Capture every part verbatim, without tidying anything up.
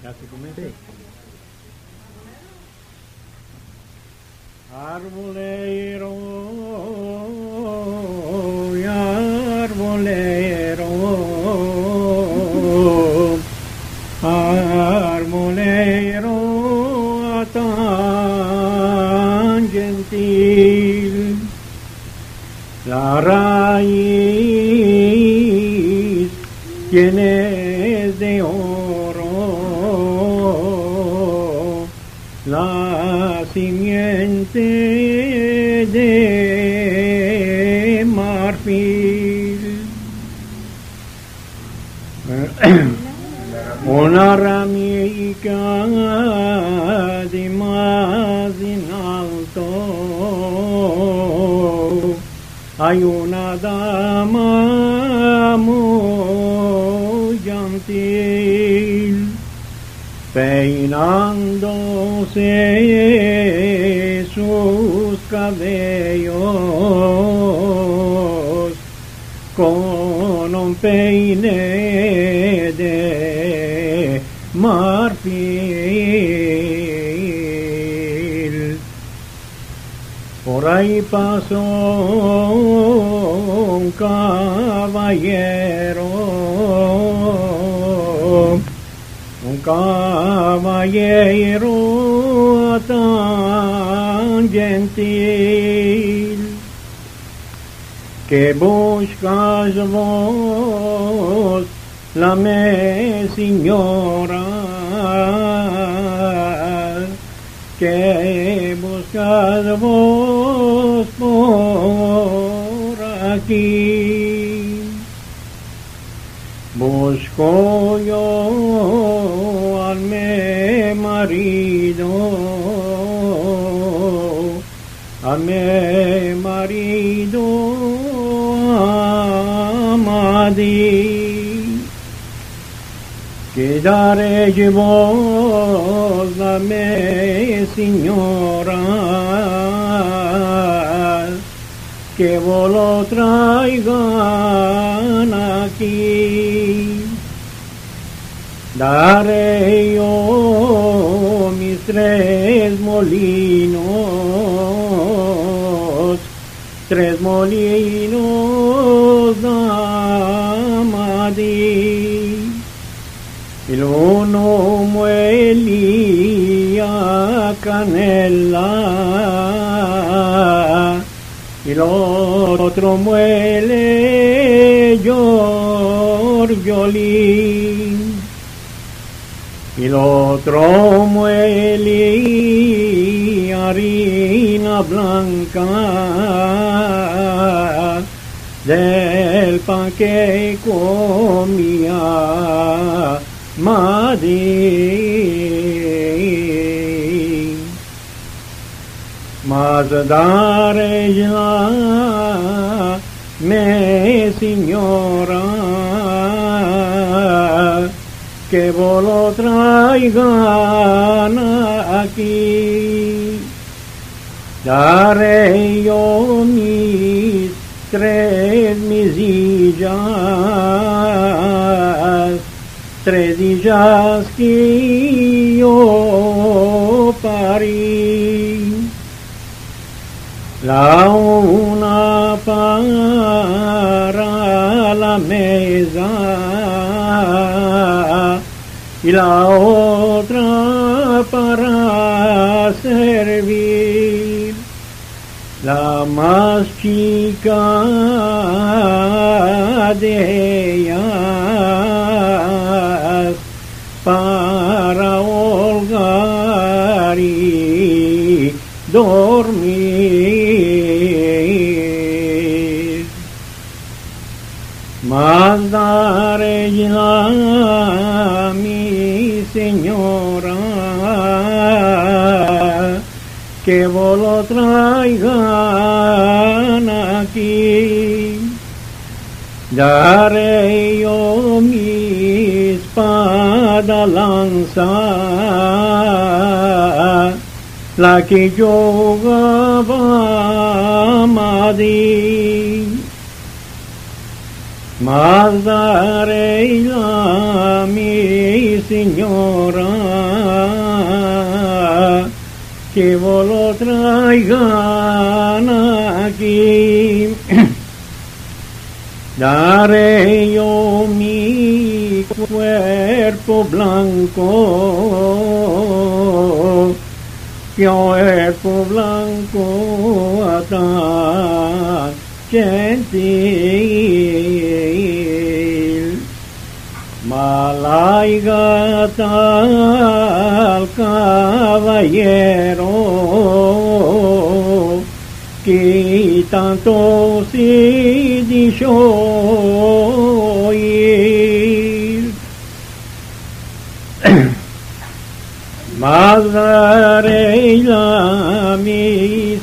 Ya se comenté. Arbolero, y arbolero, arbolero tan gentil, la raíz tiene de oro, la simiente de marfil, una ramica de más en alto, hay una dama muy gentil, peinándose sus cabellos con un peine de marfil. Por ahí pasó un caballero, un caballero tan gentil, que buscas vos, la me señora, que buscas vos por aquí. Busco yo al mi marido, a mi marido amadi, quedaré vos a mi señora, que vos lo traigan aquí. Daré yo mis tres molinos, tres molinos amadí. El uno muelía canela, y el otro muele yorjolín, y el otro muele harina blanca del pan que comía Madí. Mas daré ya, mi señora, que vos lo traigan aquí. Daré yo mis tres misillas, tres hijas que yo parí. La una para la mesa y la otra para servir. La más chica de ellas para holgar y dormir. Mas daré ya, mi señora, que vos lo traigan aquí. Daré yo mi espada lanza, la que yo jugaba Madí. Mas daré a mi señora, que vos lo traigan aquí. Daré yo mi cuerpo blanco, cuerpo blanco tan gentil, malaiga tal caballero, que tanto se dicho oír. Mas daré a mi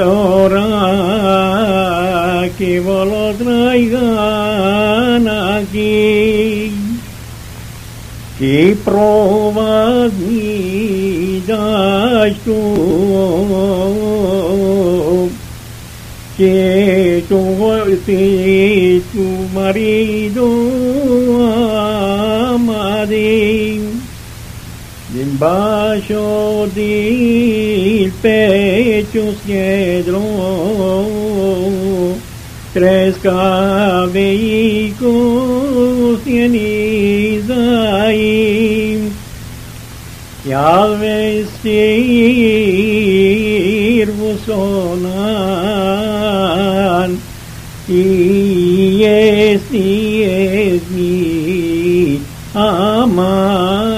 señora, que vos lo traigan aquí, que pruebas me das tú, que tu, que tu marido amadín, debajo del pecho izquierdo, tres cabellicos tienes ahí, y al vestir vos sonan, y este es mi amada.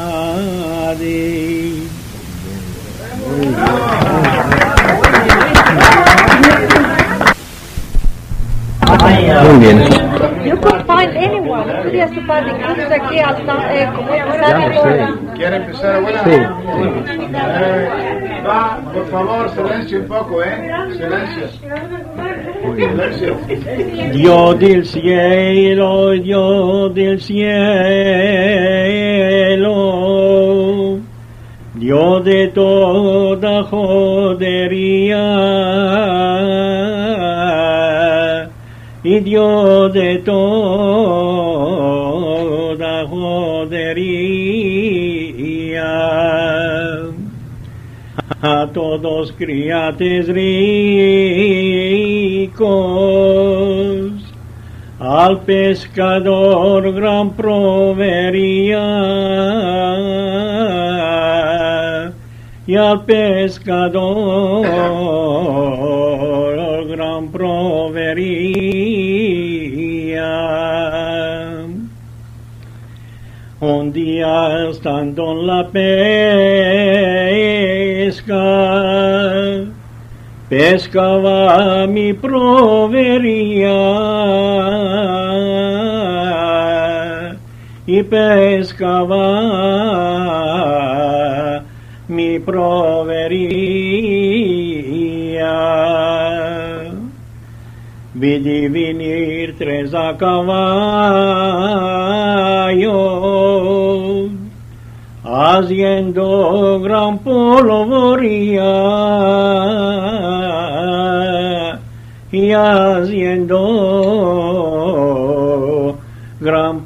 Muy bien. You could find anyone. Podías topar de curso aquí hasta eh, como empezar Ya, todo. sí. ¿Quiere empezar, abuela? Sí. Eh, va, por favor, silencio un poco, ¿eh? Silencio. Silencio. Dios del cielo, Dios del cielo, Dios de toda jodería, y Dios de toda jodería, a todos criates ricos, al pescador gran proveería, y al pescador gran proveería. Un día estando en la pesca, pescaba mi proveería, y pescaba mi proveería. Vidi venir tres a caballo, haciendo gran polvoría, y haciendo gran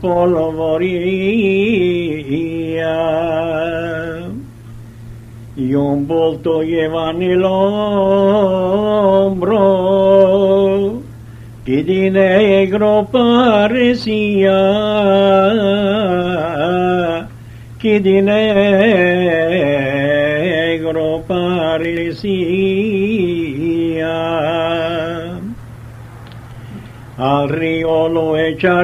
polvoría. Y un bulto llevan el hombro, que de negro parecía, que de negro parecía. Al río lo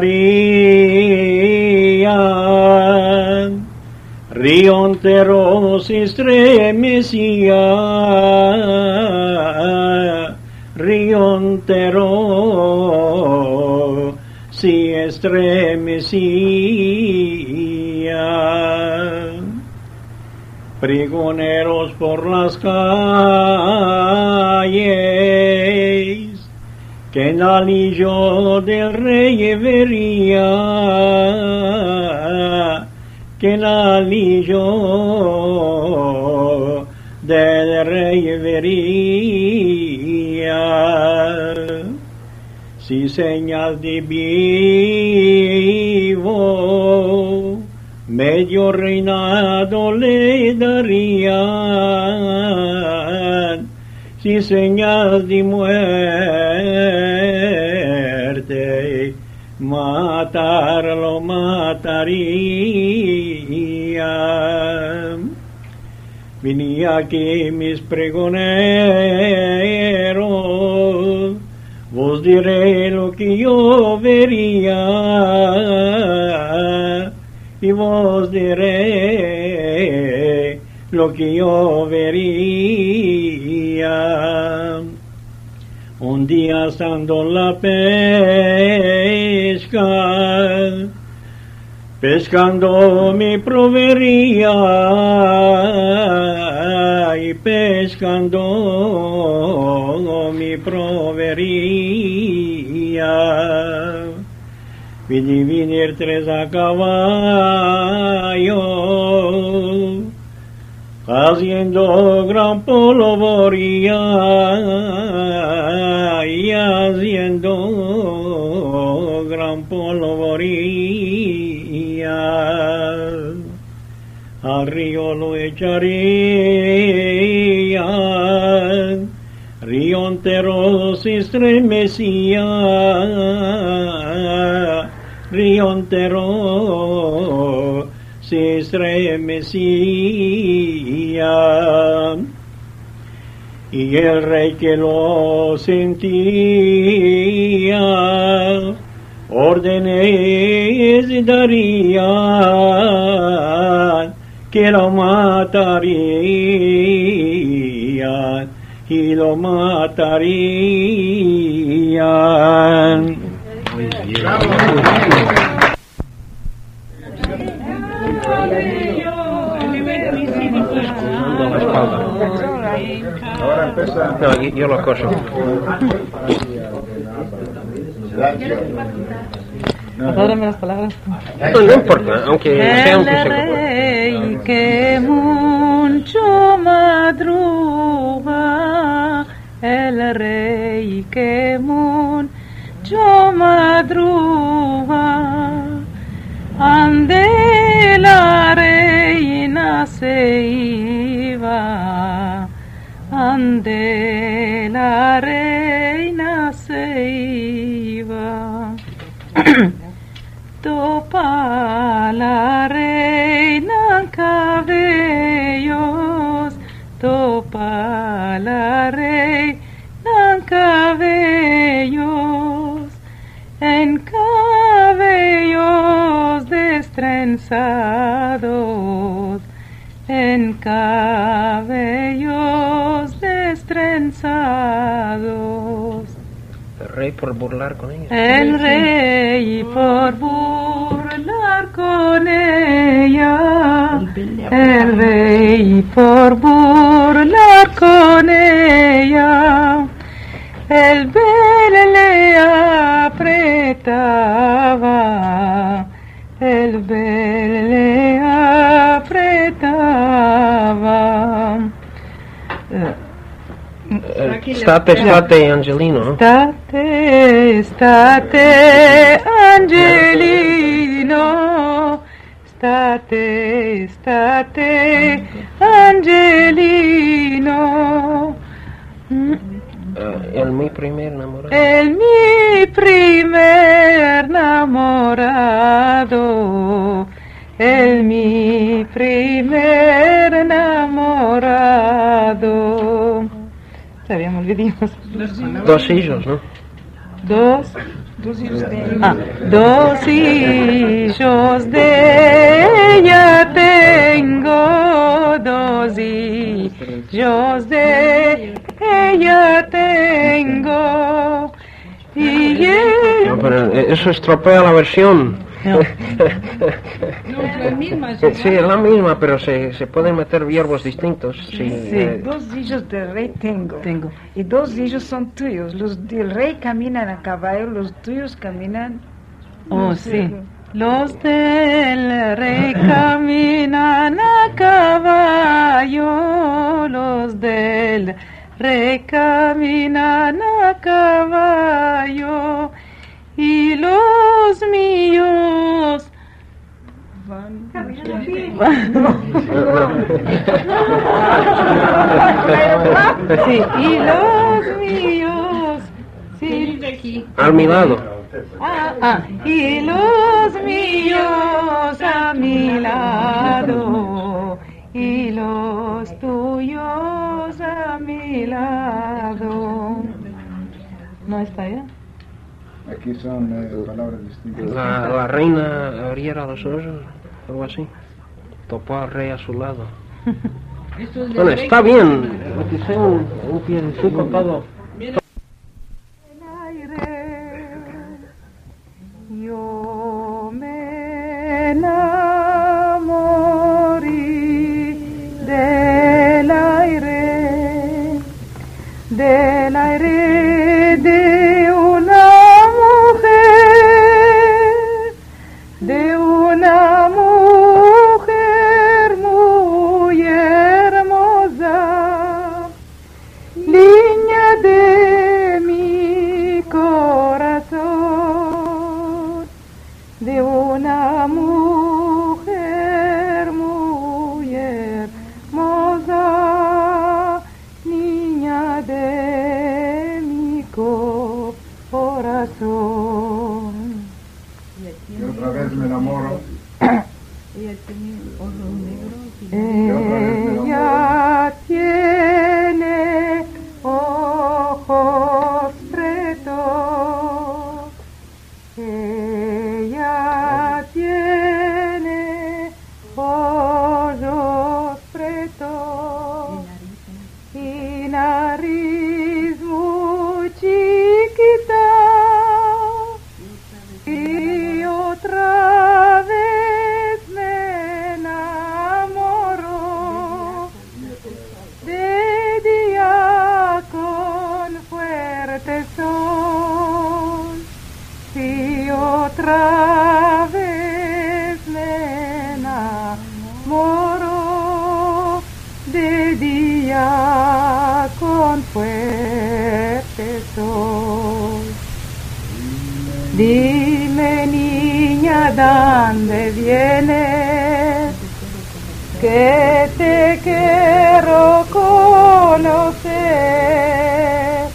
echarían, río entero se estremecía, río entero se estremecía. Pregoneros por las calles, que en el anillo del rey vería, que en el anillo del rey vería. Si señal de vivo medio reinado le darían, sin señas de muerte, matarlo matarían. Venía aquí mis pregoneros, vos diré lo que yo vería, y vos diré lo que yo vería. Un día estando en la pesca, pescando me proveería, y pescando me proveería. Vi venir tres a caballo, haciendo gran polvoría, y haciendo gran polvoría. Al río lo echaría, río entero se estremecía, río entero se estremecía. Y el rey que lo sentía, órdenes daría, que lo matarían, y lo matarían. Ahora empieza. No, yo, yo lo acoso. Adórame las palabras. No, no importa, aunque sea un El consejo. rey que mucho madruga, el rey que mucho madruga, ande la reina se iba, ande la reina se iba. Topa la reina cabellos, topa la reina cabellos, en cabellos destrenzados, en cabellos destrenzados. El rey por burlar con ella. El rey por burlar con ella, el rey por burlar con ella, el velo le apretaba, el velo le apretaba. Eh, State, state, Angelino, ¿no? State, state, Angelino, state, state, Angelino. Eh, el mi primer enamorado. El mi primer enamorado, el mi primer enamorado. Sabíamos, olvidamos. Dos hijos, ¿no? Dos. Ah, dos hijos de ella tengo, dos hijos de ella tengo. Y él... No, pero eso estropea la versión. No. No, es la misma. Sí, es la misma, pero se, se pueden meter verbos distintos. Sí, Sí, eh, dos hijos del rey tengo. Tengo. Y dos hijos son tuyos. Los del rey caminan a caballo, los tuyos caminan. Oh, no sí. sé. Los del rey caminan a caballo, los del rey caminan a caballo, y los míos Van, Sí, y los míos, sí. Al mi lado. Ah, ah, y los míos a mi lado, y los tuyos a mi lado. ¿No está ya? Aquí son eh, palabras distintas. La, la reina abriera los ojos, algo así. Topó al rey a su lado. Bueno, está bien. Que sea un, un piecito todo. Yo me enamoré del aire, del aire de una mujer, de una mujer muy hermosa, niña de mi corazón, de una mujer muy hermosa, niña de mi corazón. Y otra vez me enamoro. Ella tiene ojos pretos, ella tiene ojos pretos y nariz muy chiquita, y otra vez me enamoro de día con fuerte sol, y otra vez me enamoro de día con fuerte sol. Dime, niña, ¿dónde vienes? Que te quiero conocer.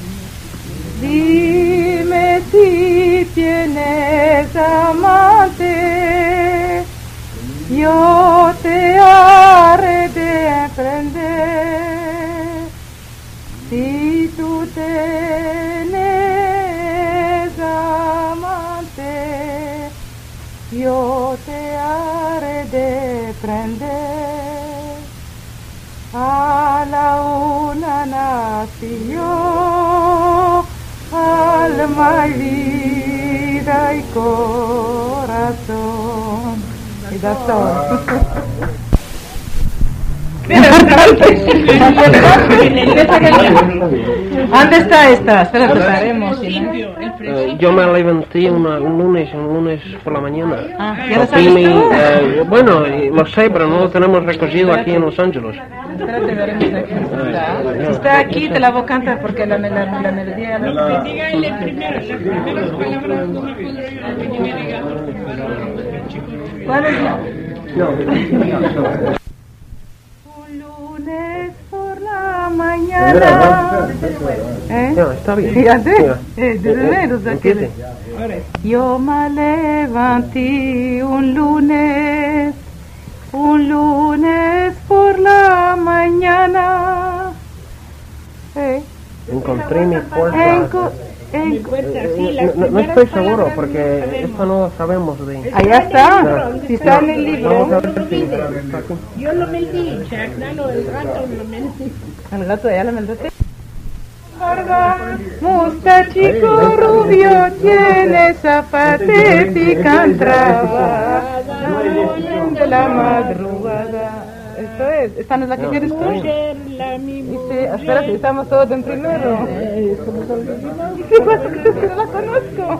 Dime si tienes amante, yo te haré de prender. Si tú tienes amante, yo te haré de prender. A la una nací yo, alma y vida y corazón. Y that's all. ¿Dónde está esta? Espera, preparemos. Eh, yo me levanté una, un lunes, un lunes por la mañana. Ah, ¿ya lo Cogí sabes mi, tú? eh, bueno, eh, lo sé, pero no lo tenemos recogido aquí en Los Ángeles. Espérate, veremos aquí. Si está aquí, te la voy a cantar porque la, la, la melodía... La... Dígale primero, las primeras palabras no me podré yo que me diga. ¿Cuál es la...? No. Un lunes por la mañana... ¿Eh? Ya, está bien. Fíjate, Ya. eh, de veras, Empiece. yo me levanté un lunes, un lunes por la mañana. Eh, Encontré mi puerta. enco- enco- Eh, no, no estoy seguro porque esto no lo sabemos de. allá está, si está en el Vamos a libro. ver si está aquí. Yo lo metí, Jack, no, el rato lo metí. El gato ya lo mandaste. Muchachico rubio tiene zapatos y cantaba de la madrugada. Esto es, esta no es la que quieres tú. Mujer, la mi Dice, espérate, estamos todos en primero. ¿Qué pasa? Que no la conozco.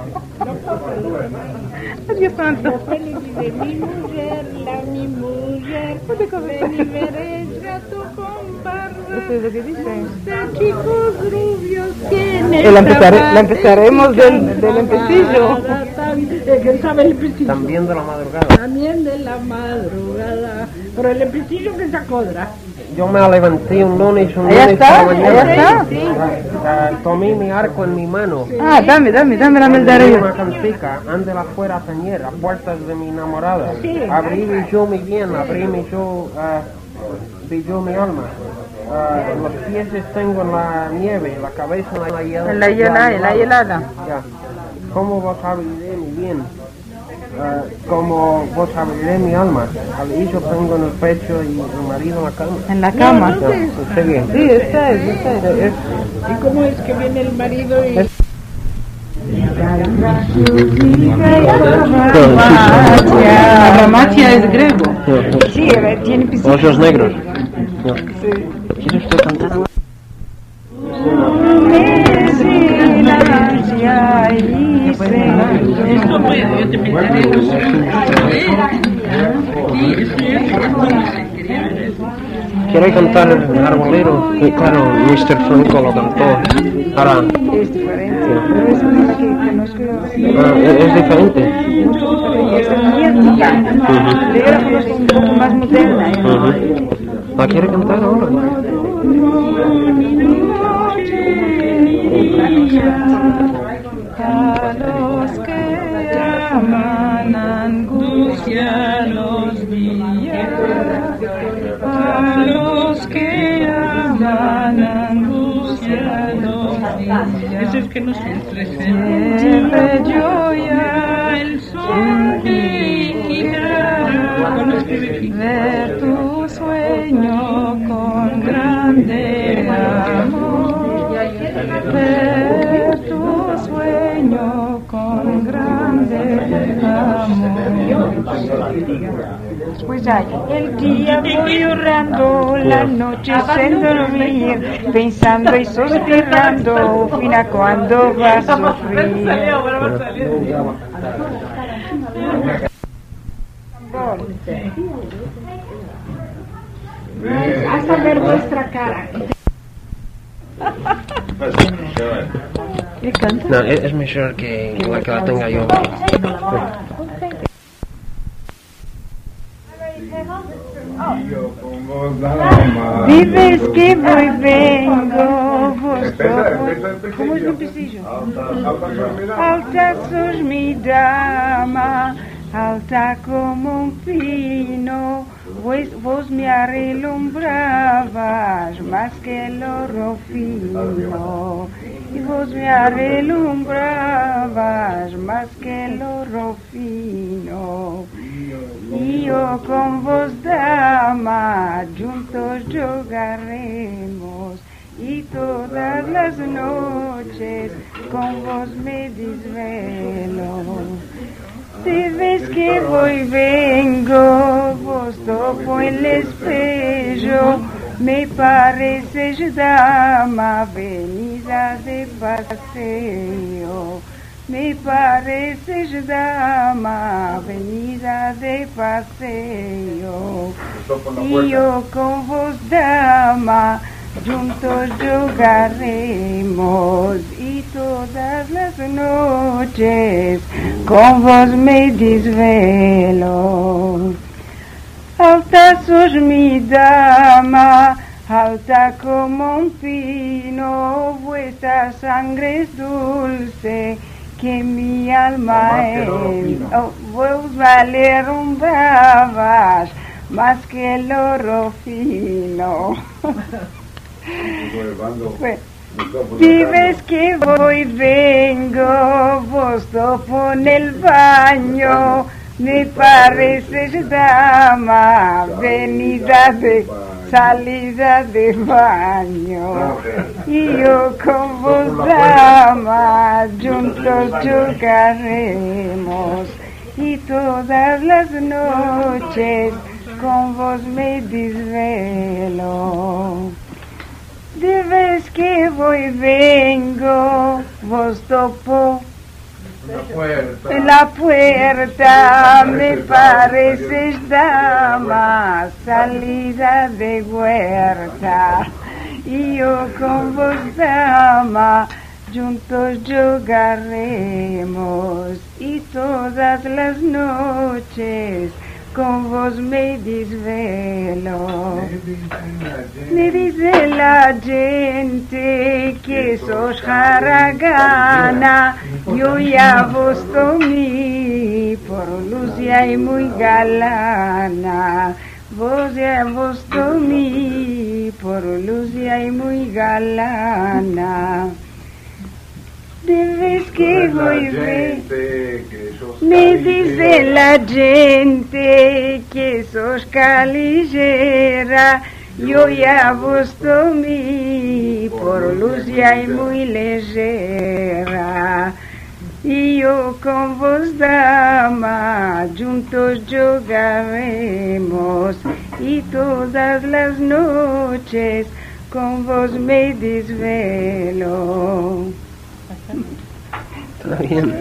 Adiós, santo. de mi mujer, la mi mujer. Ven y veréis gato con barba. Eso es lo que dice. Chicos rubios tienen Eh, La, empezare- la empezaremos del, del empecillo. tan Eh, ¿Quién sabe el lepecillo? También de la madrugada. También de la madrugada. Pero el lepecillo que se codra. Yo me levanté un lunes, un Allá lunes está, por la mañana. allá está. Ah, tomé mi arco en mi mano. Ah, dame, dame, dame, dame el de Abrí arriba. una cantica, ande la fuera a tañer, a puertas de mi enamorada. Abrí vi yo mi bien, abrí mi yo, ah, vi yo mi alma. Ah, los pies tengo en la nieve, la cabeza en la hielada. En la helada, en la helada. Ya. ¿Cómo vos abriré mi bien? Ah, como vos abriré mi alma. Al hijo tengo en el pecho y el marido en la cama. En la cama. Ya, ¿usted bien? Sí, esta es, esta es. Es- ¿Y cómo es que viene el marido y...? La ramatia es griego. Sí, eh, tiene piscina. Ojos negros. No. ¿Quiere usted cantar algo? ¿Quiere cantar el arbolero? Que claro, mister Franco lo cantó. Ahora, Es diferente, pero es una que conozco. ah, es, es diferente. Es muy antigua. Yo la conozco un poco más moderna. ¿eh? Ujú. ¿La quiere cantar ahora? A los que aman angustia los días, a los que aman angustia los días, Eso es que no se siempre yo ya el sol que quiera ver tu sueño con grande amor, ver tu sueño con grande amor. Pues hay el día voy llorando, la noche sin dormir, pensando y suspirando, fina cuando va a sufrir. Hasta ver vuestra cara. ¿Qué canta? No, es, es mejor que la que la tenga yo. Vives que voy vengo, vos ¿cómo es el pisillo? Alta sos mi dama, alta como un pino, vos, vos me arrelumbrabas más que el oro fino, y vos me arrelumbrabas más que el oro fino. Y yo con vos, dama, juntos jugaremos, y todas las noches con vos me desvelo. Si ves que voy vengo, vos topo el espejo, me pareces dama venida de paseo. Me pareces dama venida de paseo, y yo con vos, dama, juntos jugaremos, y todas las noches con vos me desvelo. Alta sos mi dama, alta como un pino, vuestra sangre es dulce, que mi alma es, oh, vos valerumbrabas más que el oro fino. Bueno, si ves que voy vengo, vos topo en el baño, me pareces dama venida de salida de baño, y yo con vos, dama, juntos jugaremos, y todas las noches con vos me desvelo. De vez que voy vengo, vos topo en la puerta, me pareces dama salida de huerta, y yo con vos, dama, juntos jugaremos y todas las noches con vos me desvelo. Me dice la gente que sos jaragana, yo ya vos tomé por Lucia y muy galana. Vos ya vos tomé por Lucia y muy galana. De vez que voy ver, me dice la gente que sos calillera, yo ya vos tomé por Lucia y muy ligera. Y yo con vos, dama, juntos jugaremos y todas las noches con vos me desvelo. Está bien.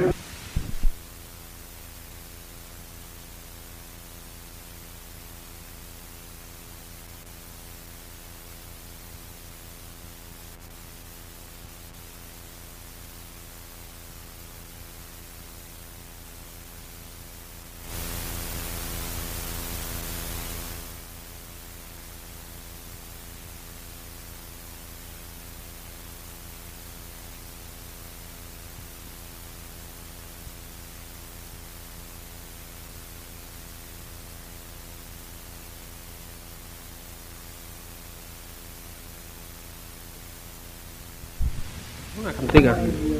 Una cantiga.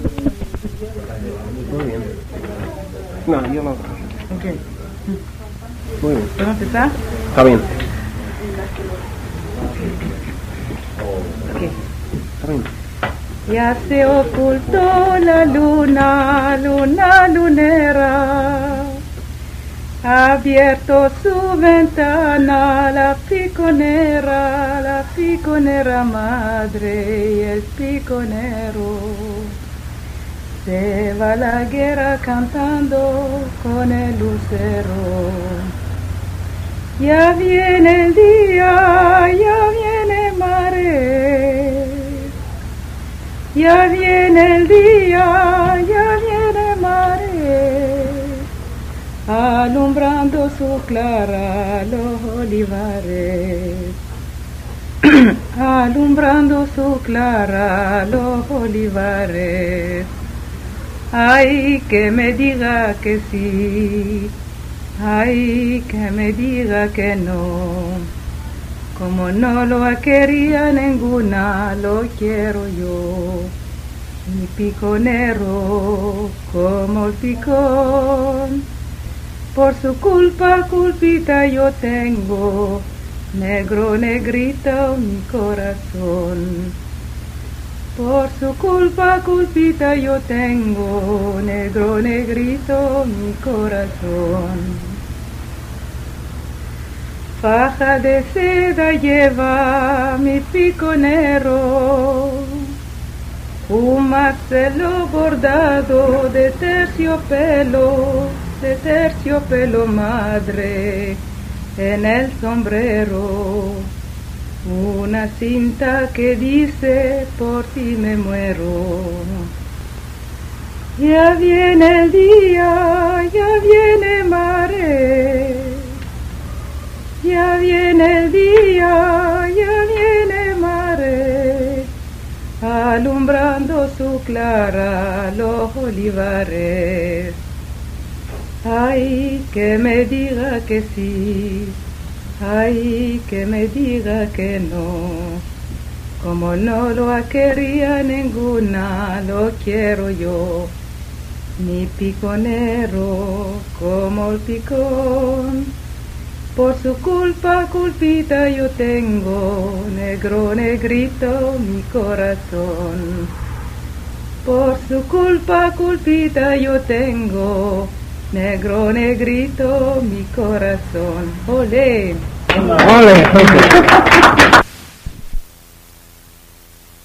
Muy bien. No, yo no. Ok. Muy bien. ¿Puedo empezar? Está bien. Ok. Está bien. Ya se ocultó la luna, luna lunera. Ha abierto su ventana la piconera, la piconera madre y el piconero. Se va a la guerra cantando con el lucero. Ya viene el día, ya viene mare. Ya viene el día, ya viene mare. Alumbrando su clara los olivares, alumbrando su clara los olivares. Ay, que me diga que sí, ay, que me diga que no. Como no lo quería ninguna, lo quiero yo. Mi piconero, como el picón. Por su culpa, culpita yo tengo, negro, negrito mi corazón. Por su culpa, culpita yo tengo, negro, negrito mi corazón. Faja de seda lleva mi piconero, un marcelo bordado de terciopelo, de terciopelo madre en el sombrero, una cinta que dice por ti me muero. Ya viene el día, ya viene mare, ya viene el día, ya viene mare, alumbrando su clara los olivares. Ay, que me diga que sí, ay, que me diga que no. Como no lo quería ninguna, lo quiero yo. Mi piconero, como el picón. Por su culpa, culpita yo tengo, negro, negrito mi corazón. Por su culpa, culpita yo tengo, negro, negrito mi corazón. ¡Olé! ¡Ole!